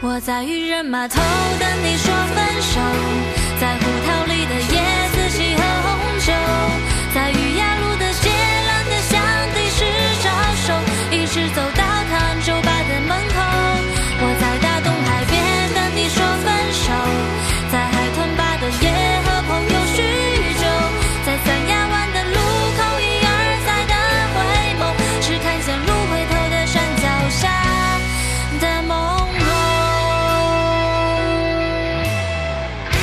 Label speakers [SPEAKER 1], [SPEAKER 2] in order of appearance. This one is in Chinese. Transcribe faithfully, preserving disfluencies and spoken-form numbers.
[SPEAKER 1] 我在渔人码头等你说分手，在胡桃里的椰子邂逅红酒，在鱼牙